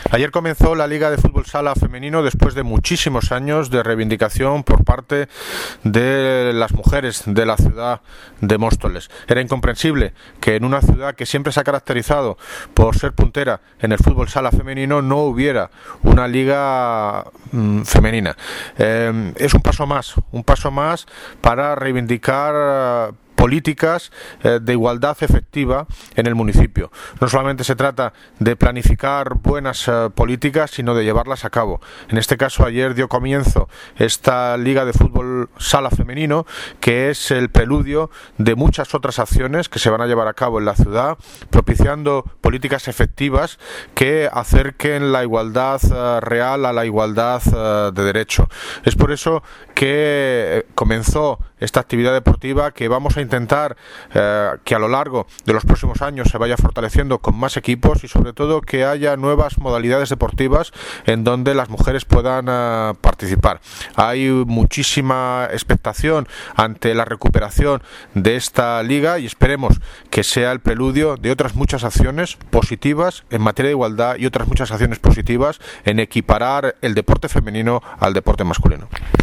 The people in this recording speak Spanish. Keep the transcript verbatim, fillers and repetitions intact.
Ayer comenzó la Liga de Fútbol Sala Femenino después de muchísimos años de reivindicación por parte de las mujeres de la ciudad de Móstoles. Era incomprensible que en una ciudad que siempre se ha caracterizado por ser puntera en el fútbol sala femenino no hubiera una liga mmm, femenina. Eh, es un paso más, un paso más para reivindicar políticas eh, de igualdad efectiva en el municipio. No solamente se trata de planificar buenas eh, políticas, sino de llevarlas a cabo. En este caso, ayer dio comienzo esta Liga de Fútbol Sala Femenino, que es el preludio de muchas otras acciones que se van a llevar a cabo en la ciudad, propiciando políticas efectivas que acerquen la igualdad eh, real a la igualdad eh, de derecho. Es por eso que comenzó esta actividad deportiva, que vamos a intentar eh, que a lo largo de los próximos años se vaya fortaleciendo con más equipos y sobre todo que haya nuevas modalidades deportivas en donde las mujeres puedan eh, participar. Hay muchísima expectación ante la recuperación de esta liga y esperemos que sea el preludio de otras muchas acciones positivas en materia de igualdad y otras muchas acciones positivas en equiparar el deporte femenino al deporte masculino.